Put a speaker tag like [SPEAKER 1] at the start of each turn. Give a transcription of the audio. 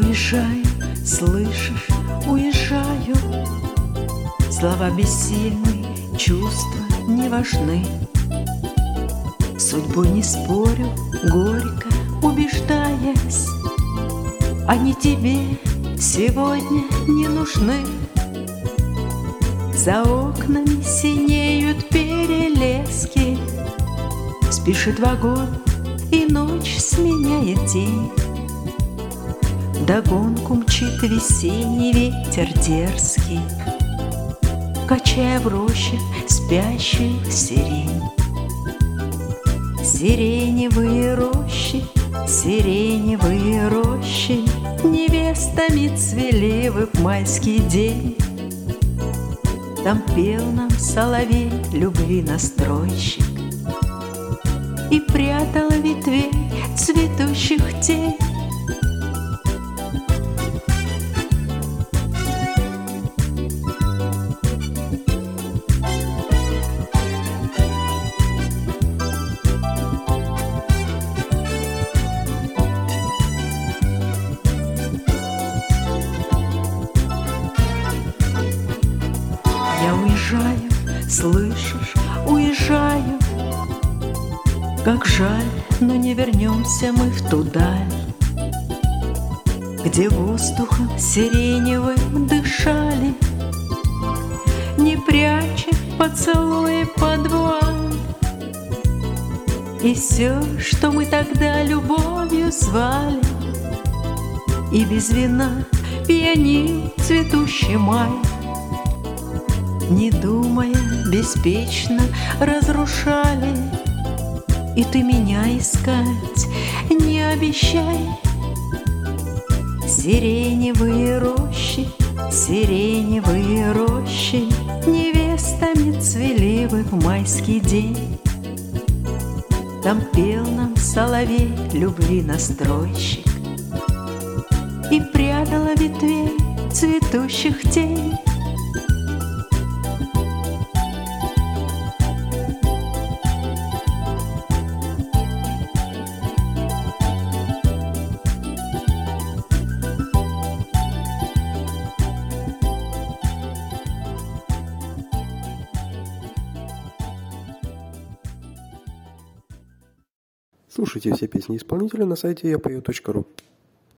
[SPEAKER 1] уезжаю, слышишь, уезжаю. Слова бессильны, чувства не важны. Судьбу не спорю, горько убеждаясь, они тебе сегодня не нужны. За окнами синеют перелески, спешит вагон, и ночь сменяет день. Вдогонку мчит весенний ветер дерзкий, качая в роще спящую сирень. Сиреневые рощи, сиреневые рощи невестами цвели вы в майский день. Там пел нам соловей любви настройщик и прятала ветвей цветущих тень. Я уезжаю, слышишь, уезжаю. Как жаль, но не вернемся мы в ту даль, где воздухом сиреневым дышали, не пряча поцелуи под вуаль. И все, что мы тогда любовью звали, и без вина пьянил цветущий май. Не думая, беспечно разрушали, и ты меня искать не обещай. Сиреневые рощи, сиреневые рощи невестами цвели вы в майский день. Там пел нам соловей любви настройщик и прятала ветвей цветущих тень.
[SPEAKER 2] Слушайте все песни исполнителя на сайте yapою.ru.